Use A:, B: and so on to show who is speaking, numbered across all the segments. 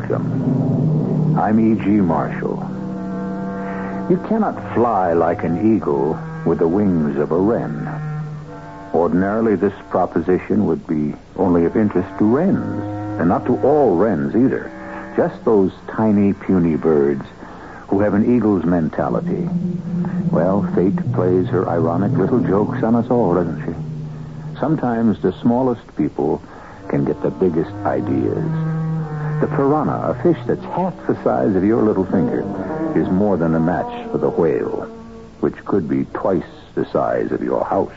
A: welcome. I'm E.G. Marshall. You cannot fly like an eagle with the wings of a wren. Ordinarily, this proposition would be only of interest to wrens, and not to all wrens either. Just those tiny, puny birds who have an eagle's mentality. Well, fate plays her ironic little jokes on us all, doesn't she? Sometimes the smallest people can get the biggest ideas. The piranha, a fish that's half the size of your little finger, is more than a match for the whale, which could be twice the size of your house.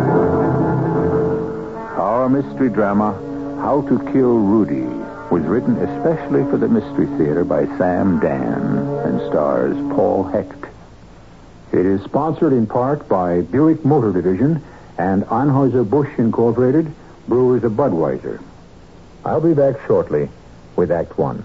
A: Our mystery drama, How to Kill Rudy, was written especially for the Mystery Theater by Sam Dan and stars Paul Hecht. It is sponsored in part by Buick Motor Division and Anheuser-Busch Incorporated, Brewers of Budweiser. I'll be back shortly with Act One.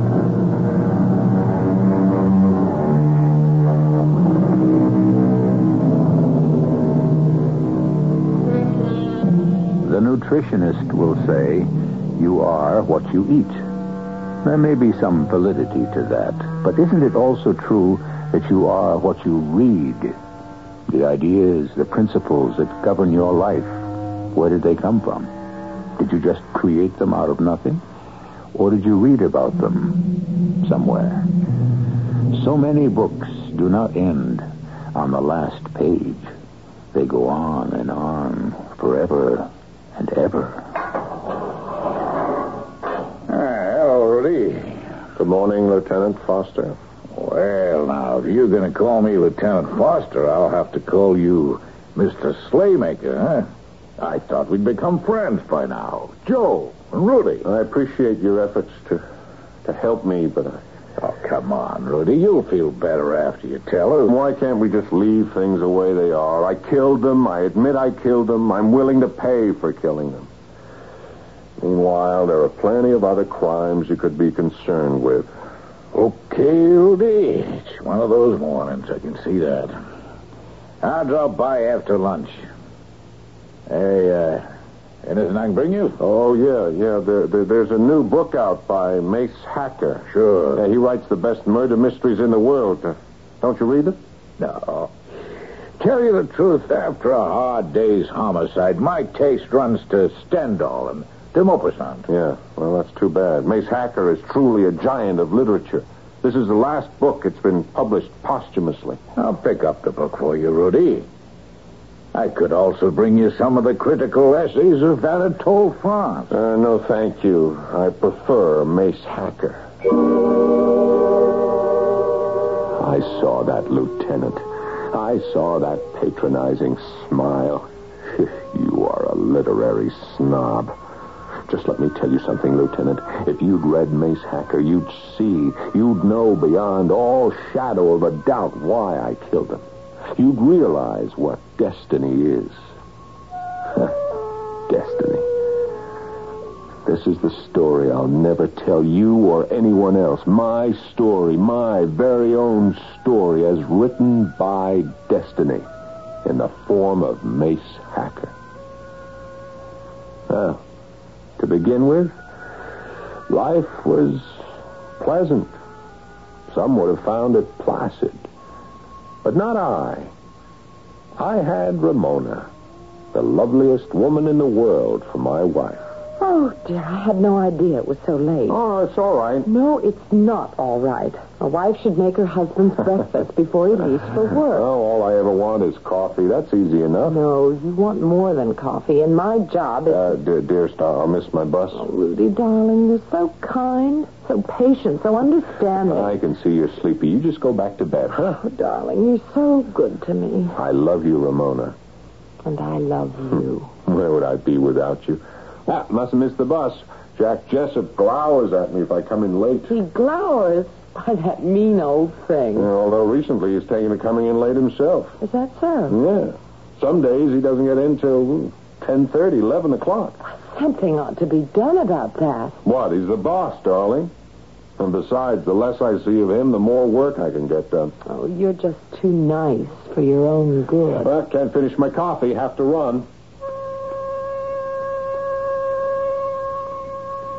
A: The nutritionist will say, you are what you eat. There may be some validity to that, but isn't it also true that you are what you read? The ideas, the principles that govern your life, where did they come from? Did you just create them out of nothing? Or did you read about them somewhere? So many books do not end on the last page. They go on and on forever and ever.
B: Hello, Rudy.
C: Good morning, Lieutenant Foster.
B: Well, now, if you're going to call me Lieutenant Foster, I'll have to call you Mr. Slaymaker, huh? I thought we'd become friends by now. Joe and Rudy.
C: I appreciate your efforts to help me, but
B: Oh, come on, Rudy. You'll feel better after you tell her.
C: Why can't we just leave things the way they are? I killed them. I admit I killed them. I'm willing to pay for killing them. Meanwhile, there are plenty of other crimes you could be concerned with.
B: Okay, Rudy. It's one of those mornings. I can see that. I'll drop by after lunch. Hey, anything I can bring you?
C: Oh, yeah. There's a new book out by Mace Hacker.
B: Sure.
C: Yeah, he writes the best murder mysteries in the world. Don't you read it?
B: No. Tell you the truth, after a hard day's homicide, my taste runs to Stendhal and de Maupassant.
C: Yeah, well, that's too bad. Mace Hacker is truly a giant of literature. This is the last book. It's been published posthumously.
B: I'll pick up the book for you, Rudy. I could also bring you some of the critical essays of Anatole France.
C: No, thank you. I prefer Mace Hacker. I saw that, Lieutenant. I saw that patronizing smile. You are a literary snob. Just let me tell you something, Lieutenant. If you'd read Mace Hacker, you'd see, you'd know beyond all shadow of a doubt why I killed him. You'd realize what destiny is. Destiny. This is the story I'll never tell you or anyone else. My story, my very own story, as written by destiny in the form of Mace Hacker. To begin with, life was pleasant. Some would have found it placid. But not I. I had Ramona, the loveliest woman in the world, for my wife.
D: Oh, dear, I had no idea it was so late.
C: Oh, it's all right.
D: No, it's not all right. A wife should make her husband's breakfast before he leaves for work.
C: Oh, all I ever want is coffee. That's easy enough.
D: No, you want more than coffee, and my job is...
C: Dear Star, I'll miss my bus.
D: Oh, Rudy, darling, you're so kind, so patient, so understanding.
C: I can see you're sleepy. You just go back to bed, huh?
D: Oh, darling, you're so good to me.
C: I love you, Ramona.
D: And I love you.
C: Where would I be without you? Must have missed the bus. Jack Jessup glowers at me if I come in late.
D: He glowers by that mean old thing.
C: Yeah, although recently he's taken to coming in late himself.
D: Is that so?
C: Yeah. Some days he doesn't get in till 10:30, 11 o'clock.
D: Something ought to be done about that.
C: What? He's the boss, darling. And besides, the less I see of him, the more work I can get done.
D: Oh, you're just too nice for your own good.
C: Well, can't finish my coffee. Have to run.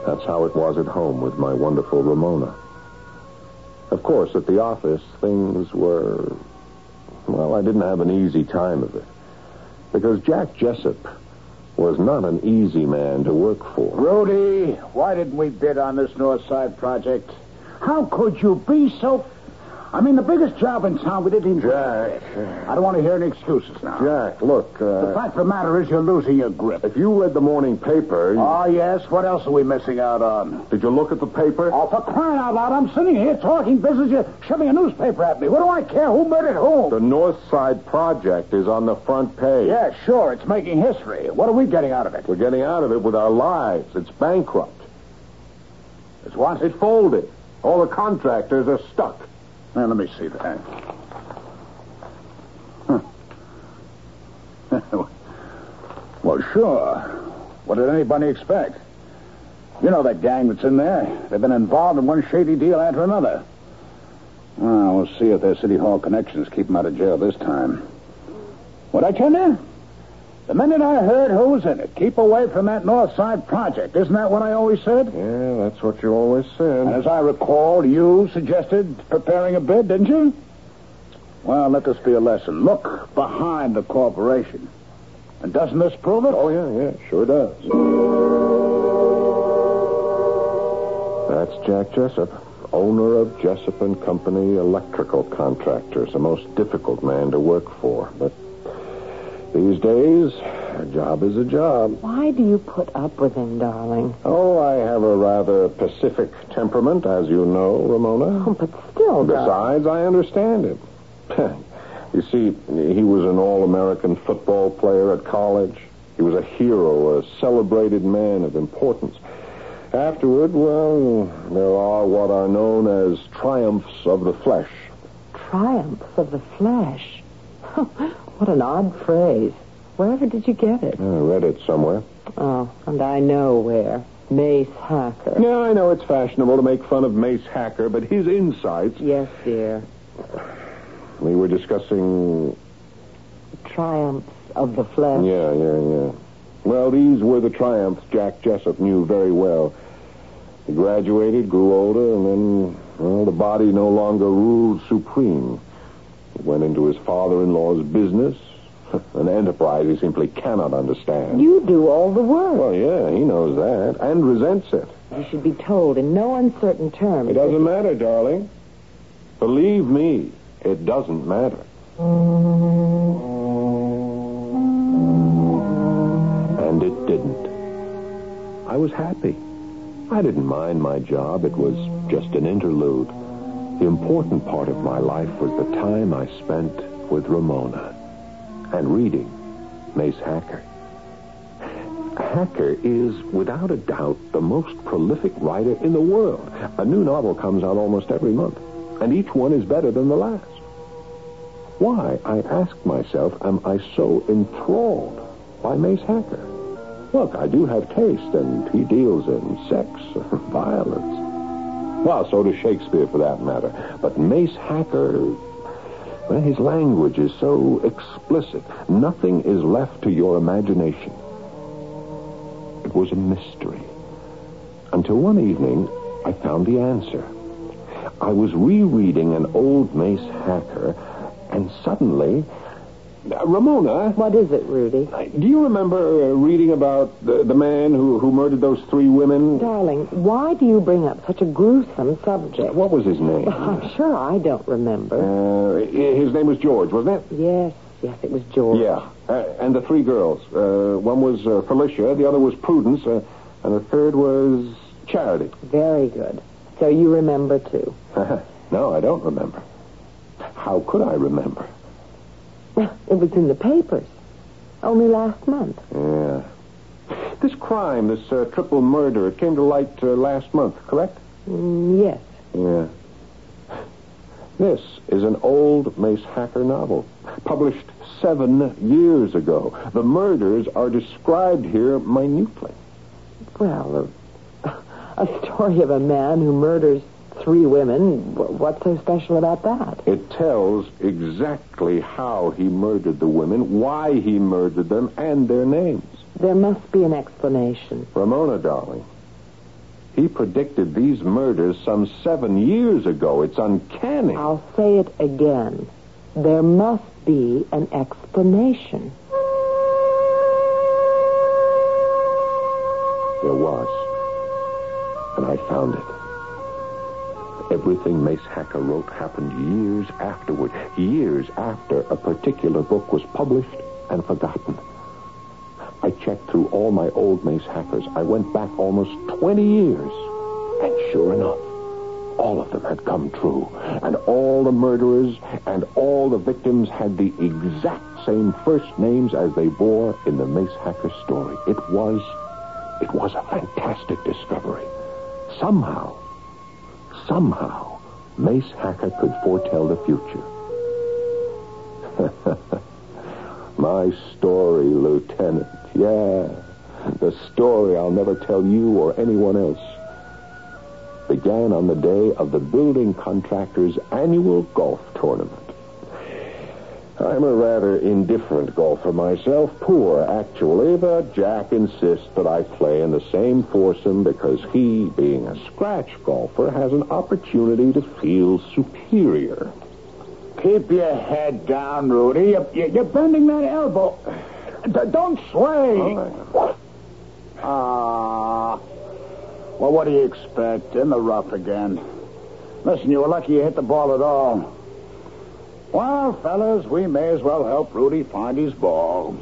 C: That's how it was at home with my wonderful Ramona. Of course, at the office, things were... Well, I didn't have an easy time of it. Because Jack Jessup was not an easy man to work for.
B: Rudy, why didn't we bid on this North Side project? How could you be so... I mean, the biggest job in town, we didn't even...
C: Jack.
B: I don't want to hear any excuses now.
C: Jack, look,
B: The fact of the matter is you're losing your grip.
C: if you read the morning paper...
B: Oh, yes? What else are we missing out on?
C: Did you look at the paper?
B: Oh, for crying out loud, I'm sitting here talking business. You're shoving a newspaper at me. What do I care? Who murdered whom?
C: The North Side project is on the front page.
B: Yeah, sure. It's making history. What are we getting out of it?
C: We're getting out of it with our lives. It's bankrupt.
B: It's what?
C: It folded. All the contractors are stuck.
B: Now, let me see that. Huh. Well, sure. What did anybody expect? You know that gang that's in there. They've been involved in one shady deal after another. Well, we'll see if their City Hall connections keep them out of jail this time. What'd I tell you? The minute I heard who was in it, keep away from that North Side project. Isn't that what I always said?
C: Yeah, that's what you always said.
B: And as I recall, you suggested preparing a bid, didn't you? Well, let this be a lesson. Look behind the corporation. And doesn't this prove it?
C: Oh, yeah, sure does. That's Jack Jessup, owner of Jessup and Company Electrical Contractors, a most difficult man to work for. But these days, a job is a job.
D: Why do you put up with him, darling?
C: Oh, I have a rather pacific temperament, as you know, Ramona.
D: Oh, but still,
C: Besides, I understand him. You see, he was an all-American football player at college. He was a hero, a celebrated man of importance. Afterward, well, there are what are known as triumphs of the flesh.
D: Triumphs of the flesh? What an odd phrase. Wherever did you get it?
C: I read it somewhere.
D: Oh, and I know where. Mace Hacker.
C: Yeah, I know it's fashionable to make fun of Mace Hacker, but his insights...
D: Yes, dear.
C: We were discussing...
D: Triumphs of the flesh.
C: Yeah. Well, these were the triumphs Jack Jessup knew very well. He graduated, grew older, and then, well, the body no longer ruled supreme. He went into his father-in-law's business, an enterprise he simply cannot understand.
D: You do all the work.
C: Well, yeah, he knows that, and resents it.
D: You should be told in no uncertain terms.
C: It doesn't matter, darling. Believe me, it doesn't matter. And it didn't. I was happy. I didn't mind my job. It was just an interlude. The important part of my life was the time I spent with Ramona and reading Mace Hacker. Hacker is, without a doubt, the most prolific writer in the world. A new novel comes out almost every month, and each one is better than the last. Why, I asked myself, am I so enthralled by Mace Hacker? Look, I do have taste, and he deals in sex, violence. Well, so does Shakespeare, for that matter. But Mace Hacker, well, his language is so explicit. Nothing is left to your imagination. It was a mystery. Until one evening, I found the answer. I was rereading an old Mace Hacker, and suddenly... Ramona...
D: What is it, Rudy?
C: Do you remember reading about the man who murdered those 3 women?
D: Darling, why do you bring up such a gruesome subject?
C: What was his name?
D: Well, I'm sure I don't remember.
C: His name was George, wasn't it?
D: Yes, it was George.
C: Yeah. And the 3 girls. One was Felicia, the other was Prudence, and the third was Charity.
D: Very good. So you remember, too.
C: No, I don't remember. How could I remember?
D: Well, it was in the papers. Only last month.
C: Yeah. This crime, this triple murder, it came to light last month, correct?
D: Yes.
C: Yeah. This is an old Mace Hacker novel, published 7 years ago. The murders are described here minutely.
D: Well, a story of a man who murders 3 women. What's so special about that?
C: It tells exactly how he murdered the women, why he murdered them, and their names.
D: There must be an explanation.
C: Ramona, darling, He predicted these murders some 7 years ago. It's uncanny.
D: I'll say it again. There must be an explanation.
C: There was. And I found it. Everything Mace Hacker wrote happened years afterward. Years after a particular book was published and forgotten. I checked through all my old Mace Hackers. I went back almost 20 years. And sure enough, all of them had come true. And all the murderers and all the victims had the exact same first names as they bore in the Mace Hacker story. It was a fantastic discovery. Somehow, Mace Hacker could foretell the future. My story, Lieutenant. Yeah, the story I'll never tell you or anyone else. Began on the day of the building contractor's annual golf tournament. I'm a rather indifferent golfer myself, poor actually, but Jack insists that I play in the same foursome because he, being a scratch golfer, has an opportunity to feel superior.
B: Keep your head down, Rudy. You're bending that elbow. Don't sway. Well, what do you expect? In the rough again. Listen, you were lucky you hit the ball at all. Well, fellas, we may as well help Rudy find his ball.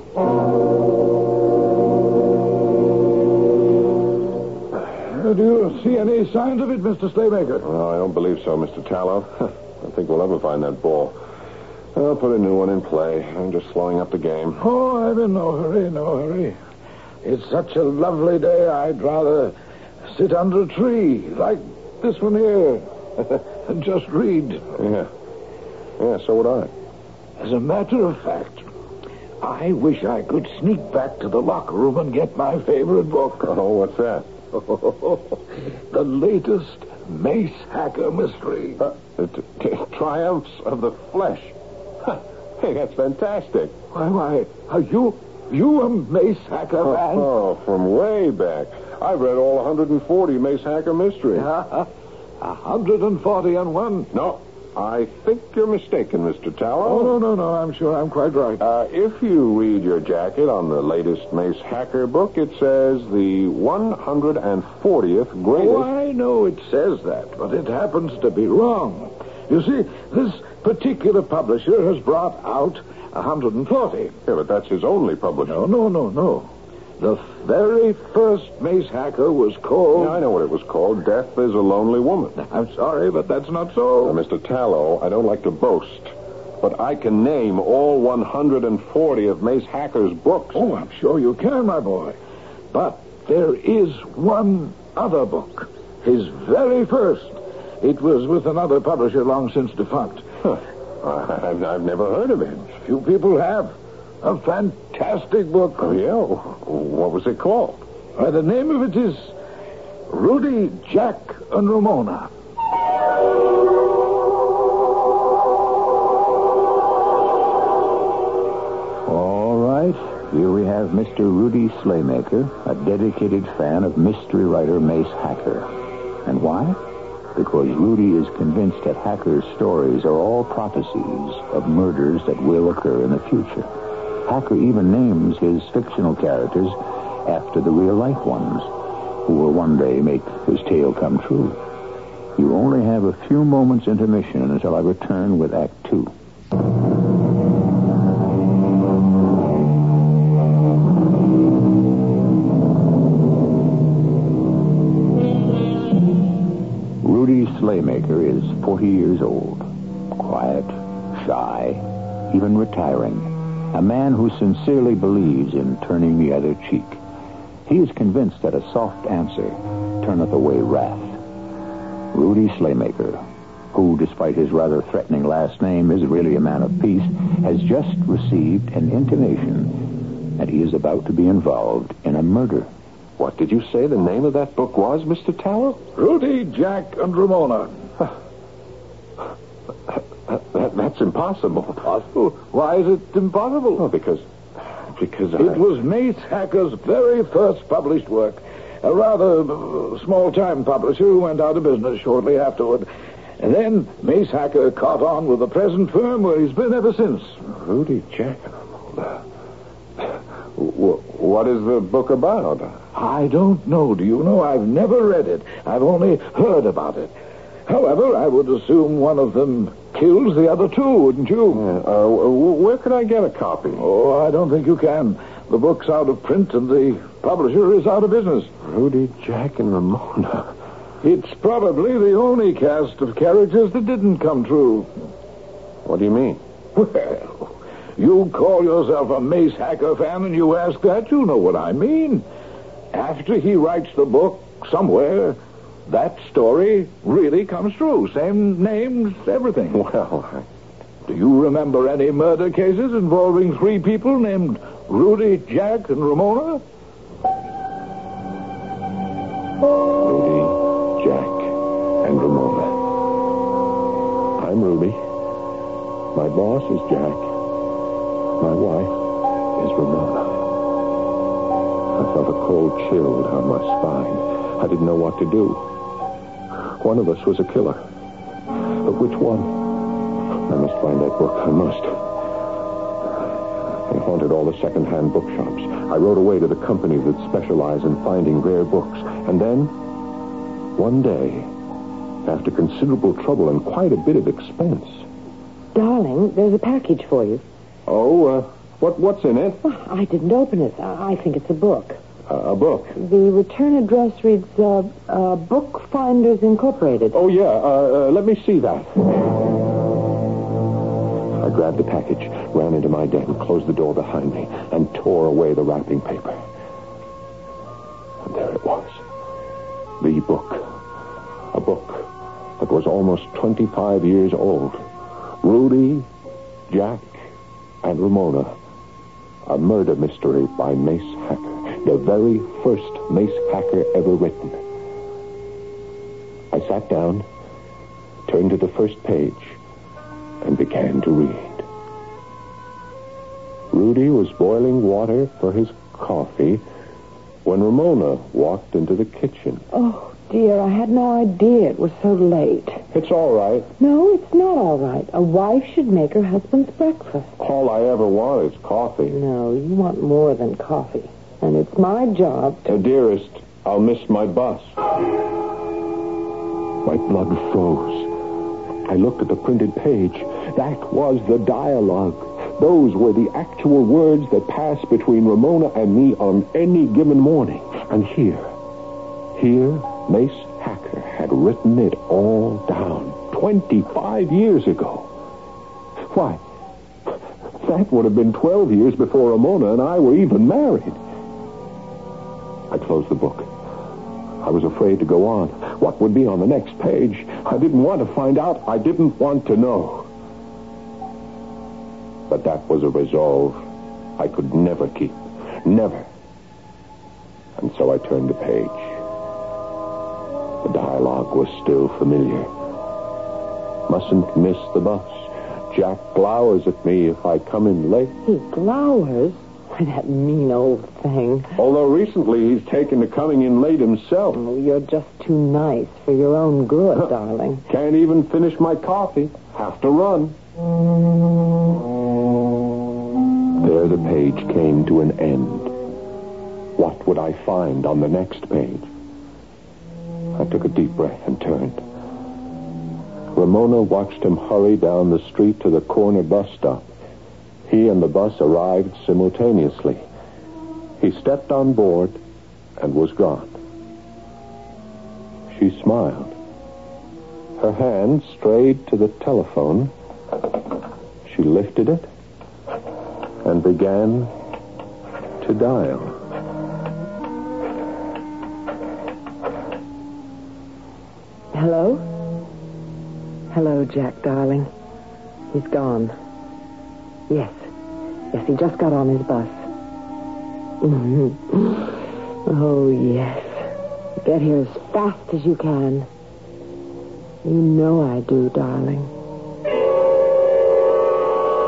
E: Do you see any signs of it, Mr. Slaymaker?
C: Well, I don't believe so, Mr. Tallow. I don't think we'll ever find that ball. I'll put a new one in play. I'm just slowing up the game.
E: Oh, I'm in no hurry. It's such a lovely day, I'd rather sit under a tree, like this one here, and just read.
C: Yeah, so would I.
E: As a matter of fact, I wish I could sneak back to the locker room and get my favorite book.
C: Oh, what's that?
E: The latest Mace Hacker mystery.
C: Triumphs of the Flesh. Hey, that's fantastic.
E: Why, are you a Mace Hacker fan?
C: Oh, from way back. I've read all 140 Mace Hacker mysteries.
E: 141?
C: No, I think you're mistaken, Mr. Tallow.
E: Oh, no, I'm sure I'm quite right.
C: If you read your jacket on the latest Mace Hacker book, it says the 140th greatest...
E: Oh, I know it says that, but it happens to be wrong. You see, this particular publisher has brought out 140.
C: Yeah, but that's his only publisher.
E: No. The very first Mace Hacker was called...
C: Yeah, I know what it was called. Death is a Lonely Woman.
E: I'm sorry, but that's not so.
C: Mr. Tallow, I don't like to boast, but I can name all 140 of Mace Hacker's books.
E: Oh, I'm sure you can, my boy. But there is one other book. His very first. It was with another publisher long since defunct.
C: Huh. I've never heard of it.
E: Few people have. A fantastic book.
C: Oh, yeah? What was it called?
E: The name of it is Rudy, Jack, and Ramona.
A: All right. Here we have Mr. Rudy Slaymaker, a dedicated fan of mystery writer Mace Hacker. And why? Because Rudy is convinced that Hacker's stories are all prophecies of murders that will occur in the future. Hacker even names his fictional characters after the real-life ones, who will one day make his tale come true. You only have a few moments intermission until I return with Act 2. Rudy Slaymaker is 40 years old, quiet, shy, even retiring. A man who sincerely believes in turning the other cheek. He is convinced that a soft answer turneth away wrath. Rudy Slaymaker, who, despite his rather threatening last name, is really a man of peace, has just received an intimation that he is about to be involved in a murder.
C: What did you say the name of that book was, Mr. Tallow?
E: Rudy, Jack, and Ramona.
C: That's impossible.
E: Impossible? Why is it impossible?
C: Oh, because
E: It was Mace Hacker's very first published work, a rather small-time publisher who went out of business shortly afterward. And then Mace Hacker caught on with the present firm where he's been ever since.
C: Rudy Jack and Ramona. What is the book about?
E: I don't know. Do you know? I've never read it. I've only heard about it. However, I would assume one of them kills the other two, wouldn't you?
C: Where could I get a copy?
E: Oh, I don't think you can. The book's out of print and the publisher is out of business.
C: Rudy Jack and Ramona.
E: It's probably the only cast of characters that didn't come true.
C: What do you mean?
E: Well, you call yourself a Mace Hacker fan and you ask that, you know what I mean. After he writes the book, somewhere, that story really comes true. Same names, everything.
C: Well,
E: Do you remember any murder cases involving three people named Rudy, Jack, and Ramona?
C: Rudy, Jack, and Ramona. I'm Rudy. My boss is Jack. My wife is Ramona. I felt a cold chill down my spine. I didn't know what to do. One of us was a killer. But which one? I must find that book. I must. I haunted all the second-hand bookshops. I rode away to the companies that specialize in finding rare books. And then, one day, after considerable trouble and quite a bit of expense...
D: Darling, there's a package for you.
C: Oh, what's in it?
D: Oh, I didn't open it. I think it's a book.
C: A book?
D: The return address reads, Bookfinders Incorporated.
C: Oh, yeah. Let me see that. I grabbed the package, ran into my den, closed the door behind me, and tore away the wrapping paper. And there it was. The book. A book that was almost 25 years old. Rudy, Jack, and Ramona. A murder mystery by Mace Hacker. The very first Mace Hacker ever written. I sat down, turned to the first page, and began to read. Rudy was boiling water for his coffee when Ramona walked into the kitchen.
D: Oh, dear, I had no idea it was so late.
C: It's all right.
D: No, it's not all right. A wife should make her husband's breakfast.
C: All I ever want is coffee.
D: No, you want more than coffee. And it's my job to...
C: Dearest, I'll miss my bus. My blood froze. I looked at the printed page. That was the dialogue. Those were the actual words that passed between Ramona and me on any given morning. And here, Mace Hacker had written it all down 25 years ago. Why, that would have been 12 years before Ramona and I were even married. I closed the book. I was afraid to go on. What would be on the next page? I didn't want to find out. I didn't want to know. But that was a resolve I could never keep. Never. And so I turned the page. The dialogue was still familiar. Mustn't miss the bus. Jack glowers at me if I come in late.
D: He glowers? Why, that mean old thing.
C: Although recently he's taken to coming in late himself.
D: Oh, you're just too nice for your own good, darling.
C: Can't even finish my coffee. Have to run. There the page came to an end. What would I find on the next page? I took a deep breath and turned. Ramona watched him hurry down the street to the corner bus stop. He and the bus arrived simultaneously. He stepped on board and was gone. She smiled. Her hand strayed to the telephone. She lifted it and began to dial.
D: Hello? Hello, Jack, darling. He's gone. Yes, he just got on his bus. Oh, yes. Get here as fast as you can. You know I do, darling.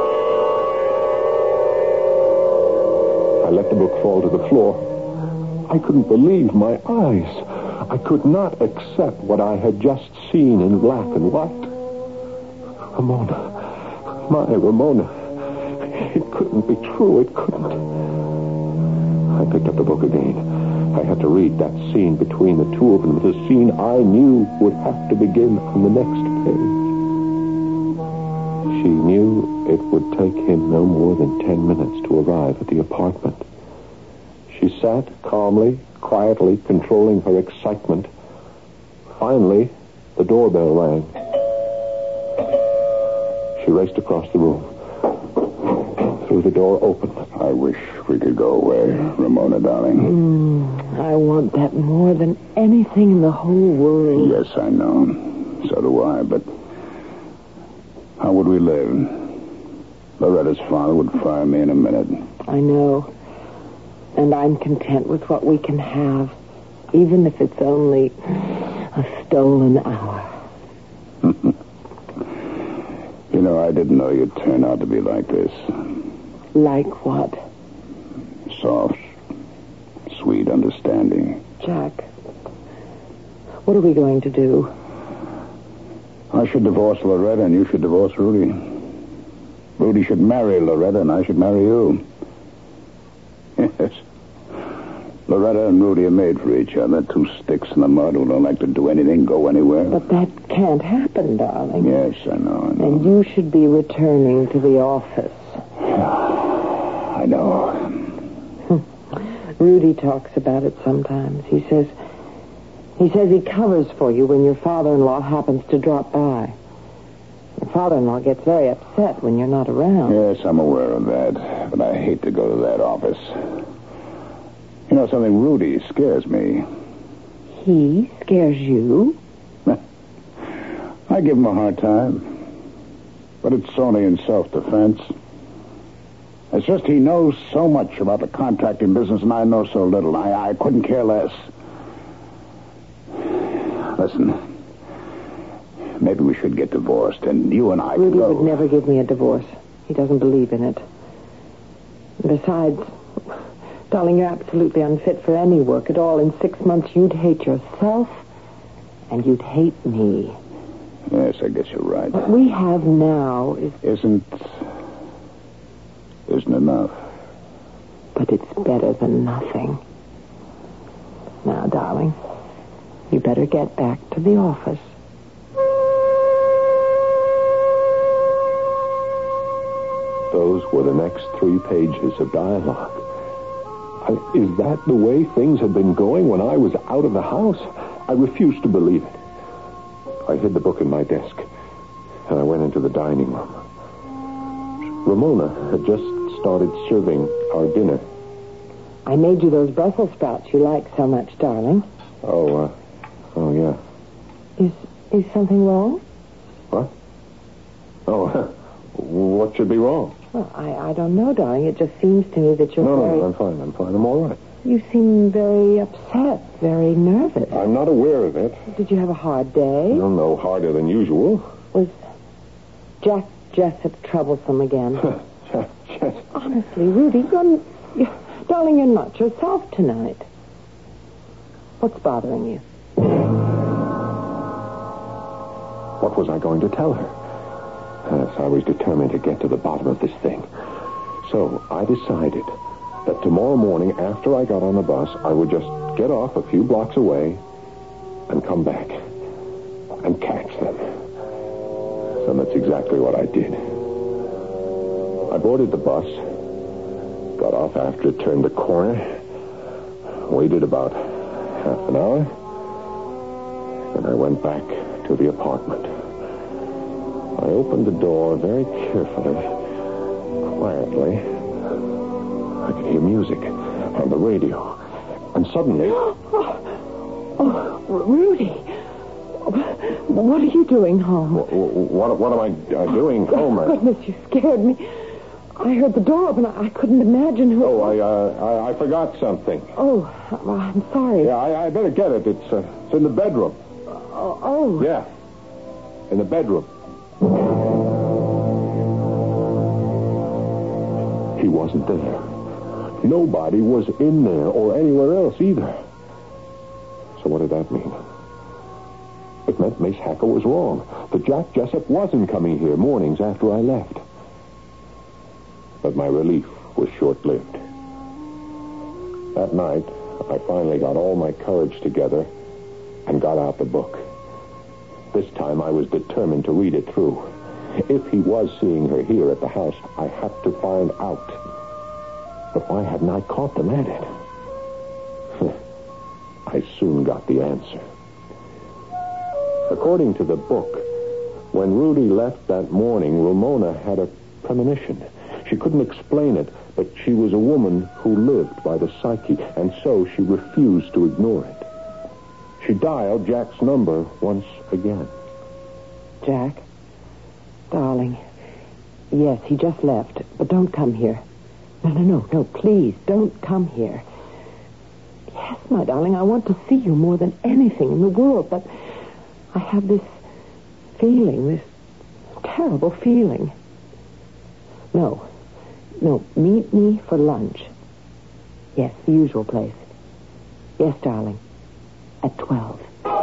D: I
C: let the book fall to the floor. I couldn't believe my eyes. I could not accept what I had just seen in black and white. Ramona. My Ramona. It couldn't be true. It couldn't. I picked up the book again. I had to read that scene between the two of them, the scene I knew would have to begin on the next page. She knew it would take him no more than 10 minutes to arrive at the apartment. She sat calmly, quietly controlling her excitement. Finally, the doorbell rang. She raced across the room. Threw the door open.
B: I wish we could go away, Ramona, darling.
D: I want that more than anything in the whole world.
B: Yes, I know. So do I, but how would we live? Loretta's father would fire me in a minute.
D: I know. And I'm content with what we can have, even if it's only a stolen hour.
B: You know, I didn't know you'd turn out to be like this.
D: Like what?
B: Soft, sweet, understanding.
D: Jack, what are we going to do?
B: I should divorce Loretta and you should divorce Rudy. Rudy should marry Loretta and I should marry you. Yes. Loretta and Rudy are made for each other. Two sticks in the mud who don't like to do anything, go anywhere.
D: But that can't happen, darling.
B: Yes, I know.
D: And you should be returning to the office.
B: I know.
D: Rudy talks about it sometimes. He says he covers for you when your father-in-law happens to drop by. Your father-in-law gets very upset when you're not around.
B: Yes, I'm aware of that. But I hate to go to that office. You know something? Rudy scares me.
D: He scares you?
B: I give him a hard time. But it's only in self-defense. It's just he knows so much about the contracting business and I know so little. I couldn't care less. Listen, maybe we should get divorced and you and I
D: Rudy
B: go.
D: would never give me a divorce. He doesn't believe in it. Besides, darling, you're absolutely unfit for any work at all. In 6 months, you'd hate yourself and you'd hate me.
B: Yes, I guess you're right.
D: What we have now
B: Isn't enough.
D: But it's better than nothing. Now, darling, you better get back to the office.
C: Those were the next 3 pages of dialogue. Is that the way things had been going when I was out of the house? I refused to believe it. I hid the book in my desk, and I went into the dining room. Ramona had just started serving our dinner.
D: I made you those Brussels sprouts you like so much, darling.
C: Oh, yeah.
D: Is something wrong?
C: What? Oh, what should be wrong?
D: Well, I don't know, darling. It just seems to me that you're
C: No,
D: very...
C: I'm fine. I'm all right.
D: You seem very upset, very nervous.
C: I'm not aware of it.
D: Did you have a hard day?
C: No, harder than usual.
D: Was Jack Jessup troublesome again?
C: Yes.
D: Honestly, Rudy, darling, you're not yourself tonight. What's bothering you?
C: What was I going to tell her? Yes, I was determined to get to the bottom of this thing. So I decided that tomorrow morning after I got on the bus, I would just get off a few blocks away and come back and catch them. So that's exactly what I did. I boarded the bus, got off after it turned the corner, waited about half an hour, and I went back to the apartment. I opened the door very carefully, quietly. I could hear music on the radio, and suddenly...
D: Oh, Rudy, what are you doing home?
C: What am I doing home?
D: Oh, goodness, you scared me. I heard the door open. I couldn't imagine who...
C: Oh, I forgot something.
D: Oh, well, I'm sorry.
C: Yeah, I better get it. It's in the bedroom.
D: Oh.
C: Yeah, in the bedroom. He wasn't there. Nobody was in there or anywhere else either. So what did that mean? It meant Mace Hacker was wrong. That Jack Jessup wasn't coming here mornings after I left. But my relief was short-lived. That night, I finally got all my courage together and got out the book. This time I was determined to read it through. If he was seeing her here at the house, I had to find out. But why hadn't I caught them at it? I soon got the answer. According to the book, when Rudy left that morning, Ramona had a premonition. She couldn't explain it, but she was a woman who lived by the psyche, and so she refused to ignore it. She dialed Jack's number once again.
D: Jack? Darling. Yes, he just left, but don't come here. No, please, don't come here. Yes, my darling, I want to see you more than anything in the world, but I have this feeling, this terrible feeling. No, meet me for lunch. Yes, the usual place. Yes, darling, at 12.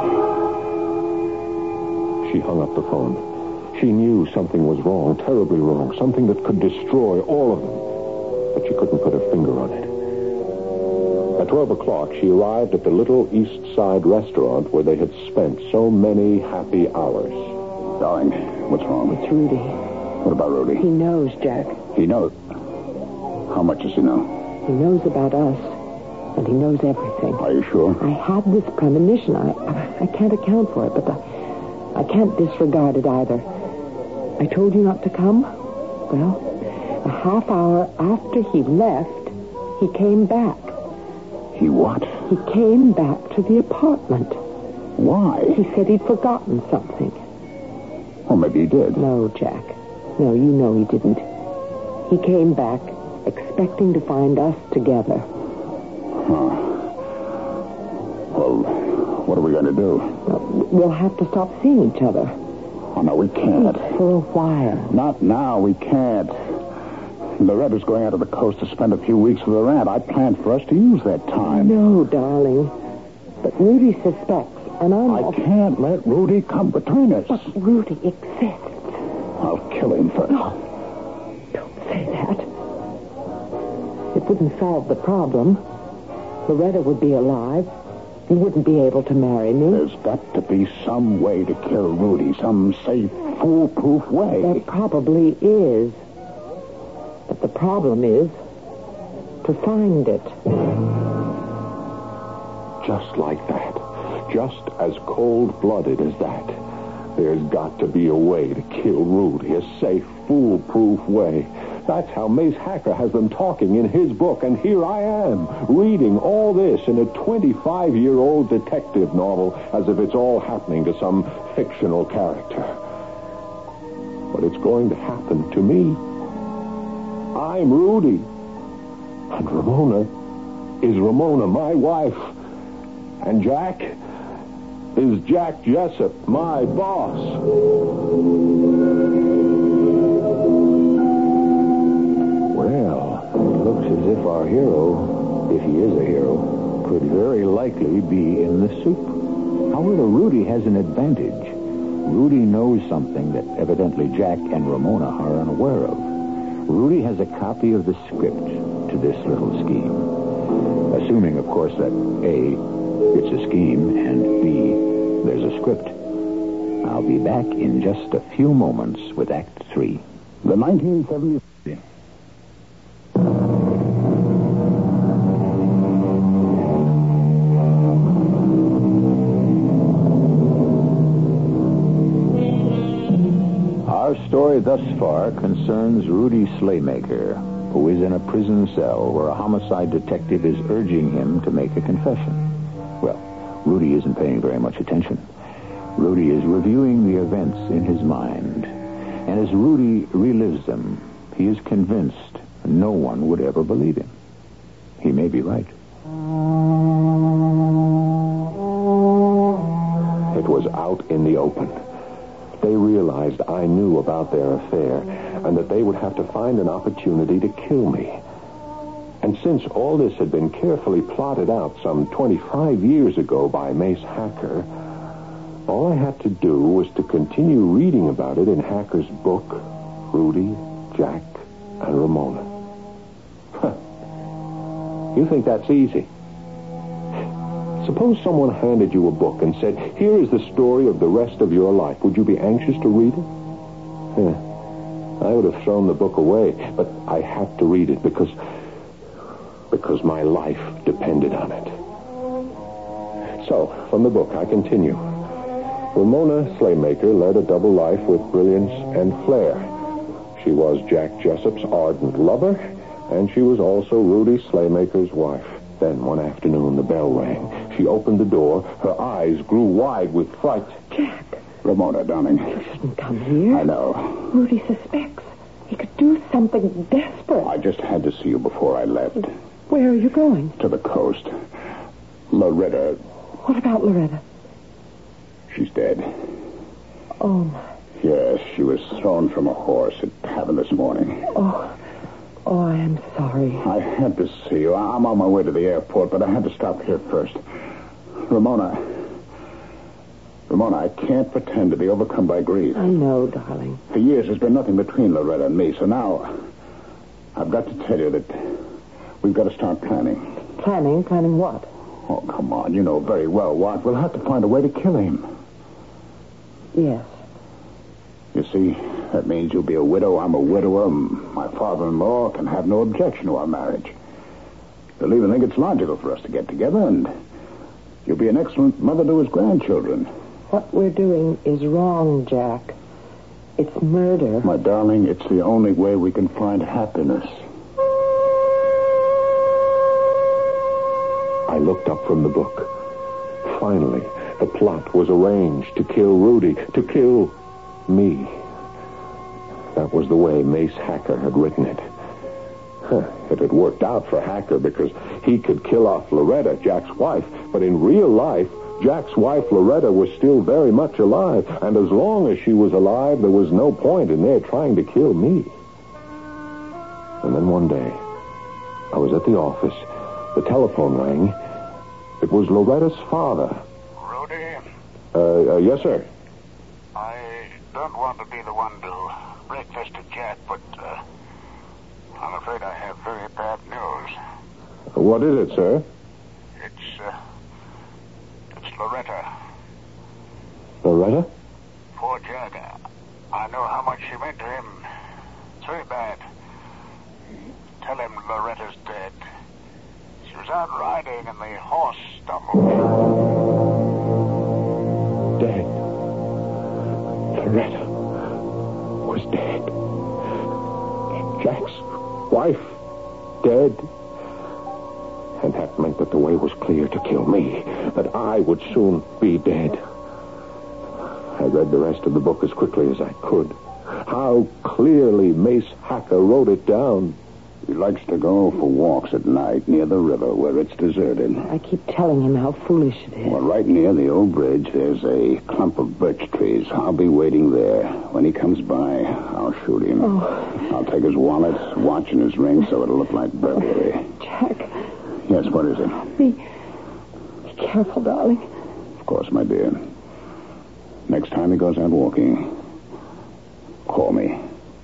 C: She hung up the phone. She knew something was wrong, terribly wrong, something that could destroy all of them. But she couldn't put her finger on it. At 12 o'clock, she arrived at the little East Side restaurant where they had spent so many happy hours.
B: Darling, what's wrong?
D: It's Rudy.
B: What about Rudy?
D: He knows, Jack.
B: He knows. How much does he know?
D: He knows about us, and he knows everything.
B: Are you sure?
D: I had this premonition. I can't account for it, but I can't disregard it either. I told you not to come? Well, a half hour after he left, he came back.
B: He what?
D: He came back to the apartment.
B: Why?
D: He said he'd forgotten something.
B: Well, maybe he did.
D: No, Jack. No, you know he didn't. He came back expecting to find us together.
B: Huh. Well, what are we going to do?
D: We'll have to stop seeing each other.
B: Oh, no, we can't.
D: For a while.
B: Not now, we can't. Loretta's going out to the coast to spend a few weeks with her aunt. I planned for us to use that time.
D: No, darling. But Rudy suspects, and
B: I can't let Rudy come between us.
D: But Rudy exists.
B: I'll kill him first.
D: No. Don't say that. It wouldn't solve the problem. Loretta would be alive. You wouldn't be able to marry me.
B: There's got to be some way to kill Rudy. Some safe, foolproof way.
D: There probably is. But the problem is to find it.
C: Just like that. Just as cold-blooded as that. There's got to be a way to kill Rudy. A safe, foolproof way. That's how Mace Hacker has them talking in his book. And here I am, reading all this in a 25-year-old detective novel as if it's all happening to some fictional character. But it's going to happen to me. I'm Rudy. And Ramona is Ramona, my wife. And Jack is Jack Jessup, my boss.
A: Well, it looks as if our hero, if he is a hero, could very likely be in the soup. However, Rudy has an advantage. Rudy knows something that evidently Jack and Ramona are unaware of. Rudy has a copy of the script to this little scheme. Assuming, of course, that A, it's a scheme, and B, there's a script. I'll be back in just a few moments with Act 3.
B: The 1970s.
A: Our story thus far concerns Rudy Slaymaker, who is in a prison cell where a homicide detective is urging him to make a confession. Well, Rudy isn't paying very much attention. Rudy is reviewing the events in his mind. And as Rudy relives them, he is convinced no one would ever believe him. He may be right.
C: It was out in the open. They realized I knew about their affair and that they would have to find an opportunity to kill me. And And since all this had been carefully plotted out some 25 years ago by Mace Hacker, all I had to do was to continue reading about it in Hacker's book, Rudy, Jack, and Ramona. You think that's easy? Suppose someone handed you a book and said, here is the story of the rest of your life. Would you be anxious to read it? I would have thrown the book away, but I had to read it because my life depended on it. So, from the book, I continue. Ramona Slaymaker led a double life with brilliance and flair. She was Jack Jessup's ardent lover, and she was also Rudy Slaymaker's wife. Then, one afternoon, the bell rang. She opened the door. Her eyes grew wide with fright.
D: Jack.
B: Ramona, darling.
D: You shouldn't come here.
B: I know.
D: Rudy suspects. He could do something desperate.
B: I just had to see you before I left.
D: Where are you going?
B: To the coast. Loretta.
D: What about Loretta?
B: She's dead.
D: Oh, my.
B: Yes, she was thrown from a horse at tavern this morning.
D: Oh, I am sorry.
B: I had to see you. I'm on my way to the airport, but I had to stop here first. Ramona, I can't pretend to be overcome by grief.
D: I know, darling.
B: For years, there's been nothing between Loretta and me, so now I've got to tell you that we've got to start planning.
D: Planning? Planning what?
B: Oh, come on. You know very well what. We'll have to find a way to kill him.
D: Yes.
B: You see, that means you'll be a widow, I'm a widower. My father-in-law can have no objection to our marriage. They'll even think it's logical for us to get together, and you'll be an excellent mother to his grandchildren.
D: What we're doing is wrong, Jack. It's murder.
B: My darling, it's the only way we can find happiness.
C: I looked up from the book. Finally, the plot was arranged to kill Rudy, to kill me. That was the way Mace Hacker had written it. It had worked out for Hacker because he could kill off Loretta, Jack's wife, but in real life, Jack's wife, Loretta, was still very much alive, and as long as she was alive, there was no point in their trying to kill me. And then one day, I was at the office. The telephone rang. It was Loretta's father.
F: Rudy?
C: Yes, sir.
F: I don't want to be the one to breakfast to Jack, but I'm afraid I have very bad news.
C: What is it, sir?
F: It's Loretta.
C: Loretta?
F: Poor Jack. I know how much she meant to him. It's very bad. Tell him Loretta's dead. She was out riding and the horse stumbled.
C: Dead. Loretta was dead. Jack's wife dead. And that meant that the way was clear to kill me, that I would soon be dead. I read the rest of the book as quickly as I could. How clearly Mace Hacker wrote it down.
B: He likes to go for walks at night near the river where it's deserted.
D: I keep telling him how foolish it is.
B: Well, right near the old bridge, there's a clump of birch trees. I'll be waiting there. When he comes by, I'll shoot him.
D: Oh.
B: I'll take his wallet, watch and his ring so it'll look like burglary.
D: Jack.
B: Yes, what is it?
D: Be careful, darling.
B: Of course, my dear. Next time he goes out walking, call me.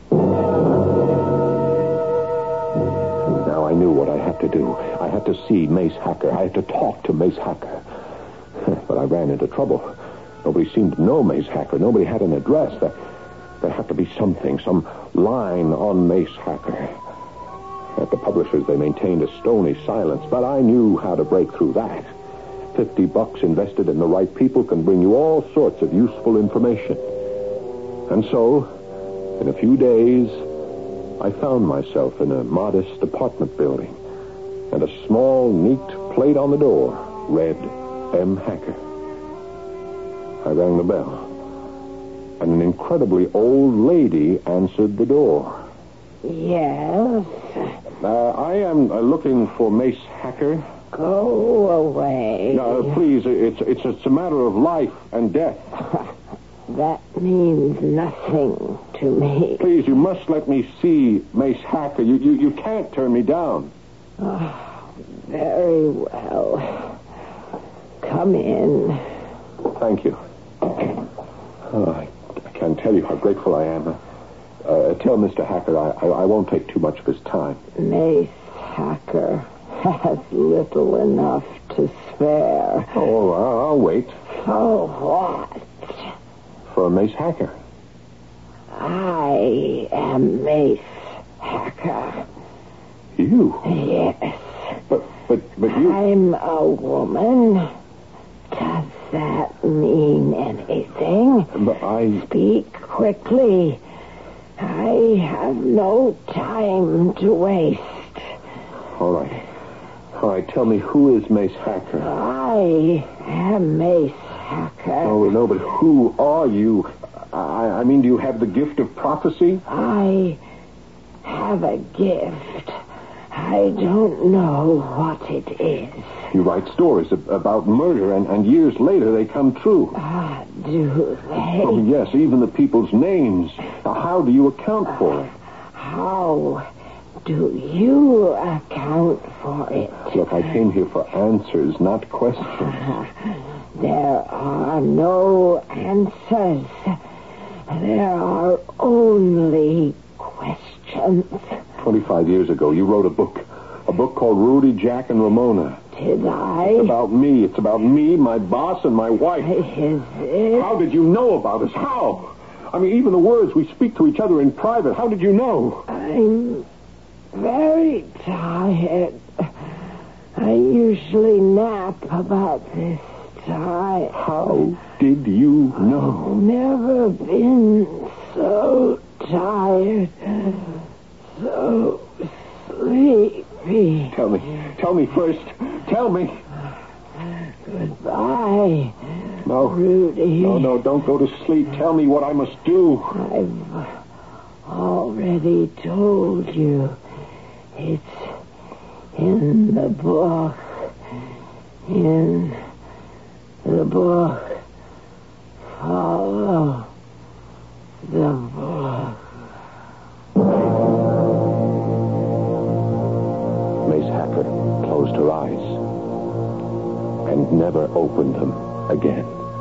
B: Now
C: I knew what I had to do. I had to see Mace Hacker. I had to talk to Mace Hacker. But I ran into trouble. Nobody seemed to know Mace Hacker. Nobody had an address. There had to be something, some line on Mace Hacker. At the publishers, they maintained a stony silence, but I knew how to break through that. $50 invested in the right people can bring you all sorts of useful information. And so, in a few days, I found myself in a modest apartment building, and a small, neat plate on the door read, M. Hacker. I rang the bell, and an incredibly old lady answered the door.
D: Yes?
C: I am looking for Mace Hacker.
D: Go away.
C: Please, it's a matter of life and death.
D: That means nothing to me.
C: Please, you must let me see Mace Hacker. You can't turn me down.
D: Oh, very well. Come in.
C: Thank you. I can't tell you how grateful I am. Tell Mr. Hacker I won't take too much of his time.
D: Mace Hacker has little enough to spare.
C: Oh, I'll wait.
D: For what?
C: For Mace Hacker.
D: I am Mace Hacker.
C: You?
D: Yes.
C: But you...
D: I'm a woman. Does that mean anything?
C: But I...
D: Speak quickly. I have no time to waste.
C: All right, tell me, who is Mace Hacker?
D: I am Mace Hacker.
C: Oh, no, but who are you? I mean, do you have the gift of prophecy?
D: I have a gift. I don't know what it is.
C: You write stories about murder, and years later they come true.
D: Do they?
C: Oh, yes, even the people's names. How do you account for it?
D: How do you account for it?
C: Look, I came here for answers, not questions.
D: There are no answers. There are only questions.
C: 25 years ago, you wrote a book called Rudy, Jack, and Ramona.
D: Did I?
C: It's about me. It's about me, my boss, and my wife.
D: Is it?
C: How did you know about us? How? I mean, even the words we speak to each other in private. How did you know?
D: I'm very tired. I usually nap about this time.
C: How did you know?
D: Never been so tired. So sleepy.
C: Tell me first. Tell me.
D: Goodbye,
C: No.
D: Rudy.
C: No, don't go to sleep. Tell me what I must do.
D: I've already told you. It's in the book. In the book. Follow the book.
C: Mace Hacker closed her eyes and never opened them again.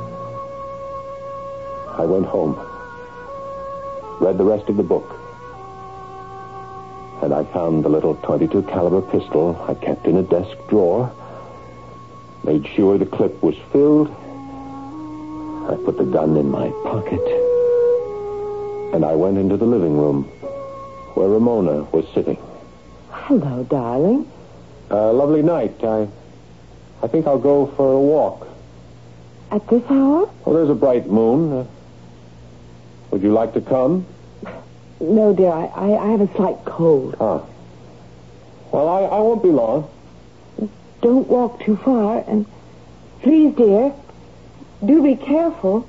C: I went home, read the rest of the book, and I found the little .22 caliber pistol I kept in a desk drawer, made sure the clip was filled. I put the gun in my pocket, and I went into the living room where Ramona was sitting.
D: Hello, darling.
C: Lovely night. I think I'll go for a walk.
D: At this hour?
C: Well, there's a bright moon. Would you like to come?
D: No, dear. I have a slight cold.
C: Well, I won't be long.
D: Don't walk too far, and please, dear, do be careful.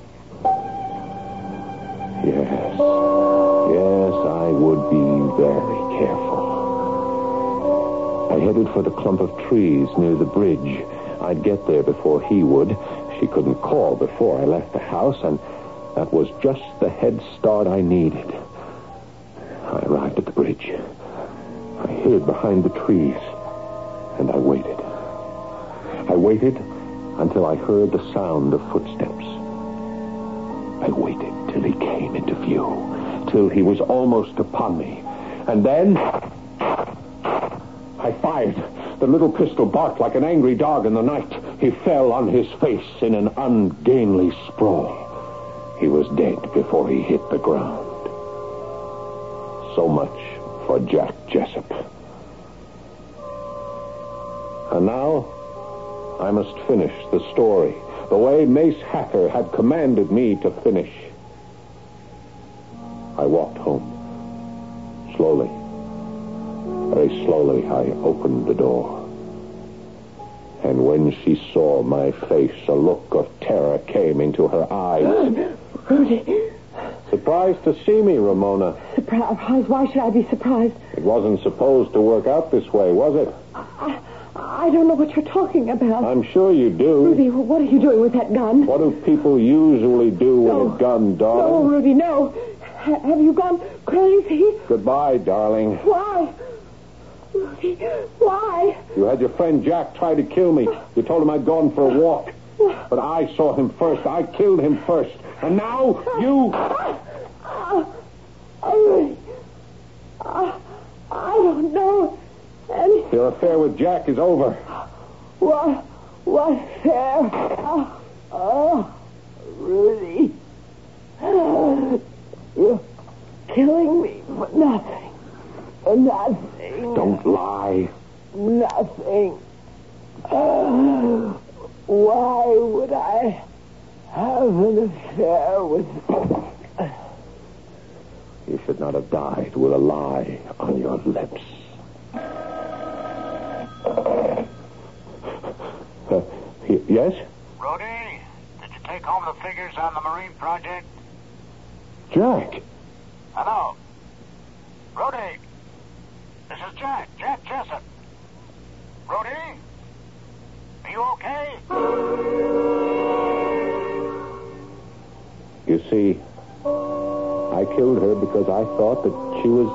C: Yes, I would be very careful. I headed for the clump of trees near the bridge. I'd get there before he would. She couldn't call before I left the house, and that was just the head start I needed. I arrived at the bridge. I hid behind the trees, and I waited. I waited until I heard the sound of footsteps. I waited till he came into view, till he was almost upon me. And then I fired. The little pistol barked like an angry dog in the night. He fell on his face in an ungainly sprawl. He was dead before he hit the ground. So much for Jack Jessup. And now I must finish the story the way Mace Hacker had commanded me to finish. I walked home. Slowly, very slowly, I opened the door. And when she saw my face, a look of terror came into her eyes.
D: Rudy.
C: Surprised to see me, Ramona.
D: Surprised? Why should I be surprised?
C: It wasn't supposed to work out this way, was it?
D: I don't know what you're talking about.
C: I'm sure you do.
D: Rudy, what are you doing with that gun?
C: What do people usually do with a gun, darling?
D: No, Rudy, no. Have you gone crazy?
C: Goodbye, darling.
D: Why? Rudy. Rudy, why?
C: You had your friend Jack try to kill me. You told him I'd gone for a walk. But I saw him first. I killed him first. And now you...
D: Rudy, I don't know anything.
C: Your affair with Jack is over.
D: What affair? Rudy. You're killing me for nothing. For nothing.
C: Don't lie.
D: Nothing. Why would I have an affair with...
C: You should not have died with a lie on your lips. Yes?
F: Rudy, did you take home the figures on the marine project?
C: Jack.
F: Hello. Rudy, this is Jack Jessup. Rudy, are you okay?
C: You see, I killed her because I thought that she was...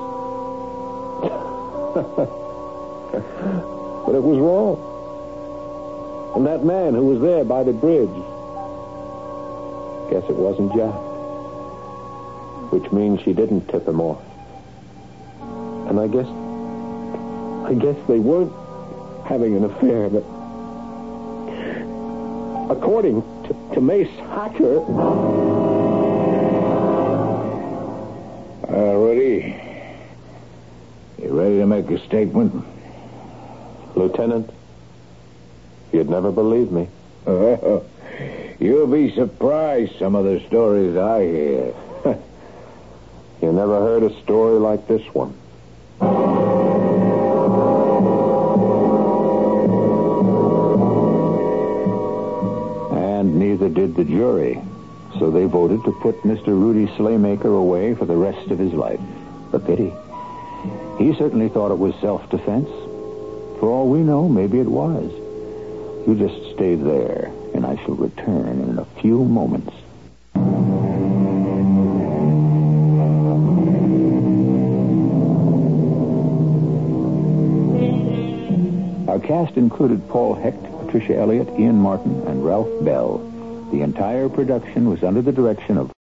C: But it was wrong. And that man who was there by the bridge, guess it wasn't Jack. Which means she didn't tip him off. And I guess they weren't having an affair, but according to Mace Hacker...
E: Rudy, you ready to make a statement?
C: Lieutenant, you'd never believe me.
E: You'll be surprised some of the stories I hear.
C: You never heard a story like this one.
A: And neither did the jury. So they voted to put Mr. Rudy Slaymaker away for the rest of his life. A pity. He certainly thought it was self-defense. For all we know, maybe it was. You just stay there, and I shall return in a few moments. Our cast included Paul Hecht, Patricia Elliott, Ian Martin, and Ralph Bell. The entire production was under the direction of